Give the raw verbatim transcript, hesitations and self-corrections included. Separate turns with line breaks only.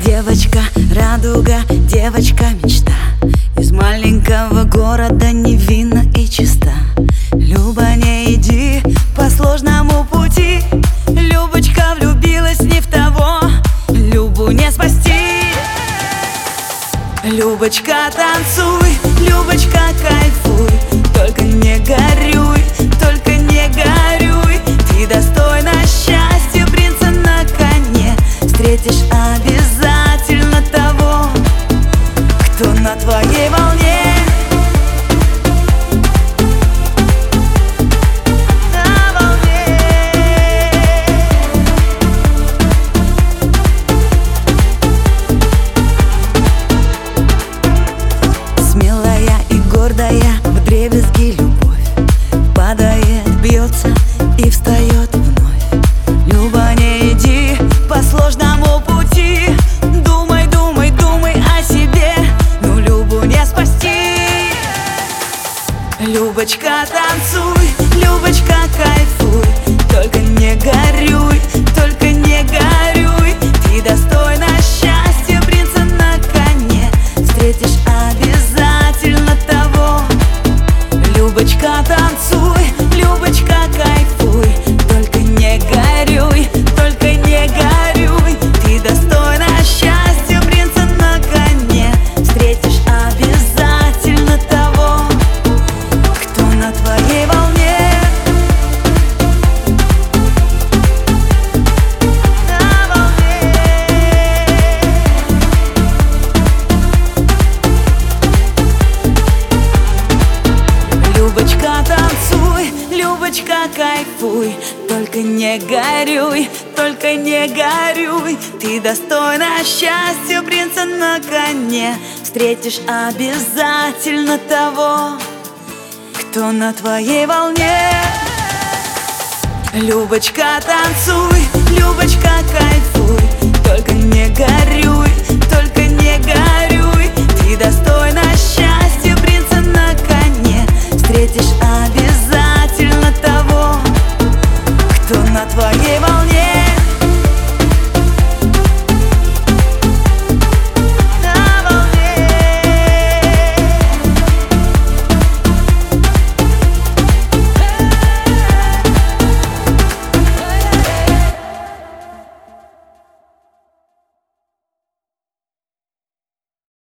Девочка, радуга, девочка, мечта. Из маленького города невинна и чиста. Люба, не иди по сложному пути. Любочка влюбилась не в того, Любу не спасти. Любочка, танцуй, Любочка, кайфуй, только не горюй, только не горюй. Ты достойна счастья, принца на коне. Встретишь обязательно того, кто на твоей волне. На волне. Смелая и гордая, вдребезги любовь падает, бьется и встает вновь. Люба, не иди по сложному пути. Думай, думай, думай о себе, но Любу не спасти. Любочка, танцуй, Любочка, кайфуй, только не горюй, только не горюй. Ты достойна счастья, принца на коне. Встретишь обязательно того. Любочка, танцуй, Любочка, кайфуй, только не горюй, только не горюй. Ты достойна счастья, принца на коне. Встретишь обязательно того, кто на твоей волне. На волне. Любочка, танцуй, Любочка, кайфуй, только не горюй, только не горюй. Ты достойна счастья, принца на коне. Встретишь обязательно того, кто на твоей волне. Любочка, танцуй, Любочка, кайфуй, только не горюй, только не горюй. Ты достойна счастья, принца на коне. Встретишь обязательно того, кто на твоей волне.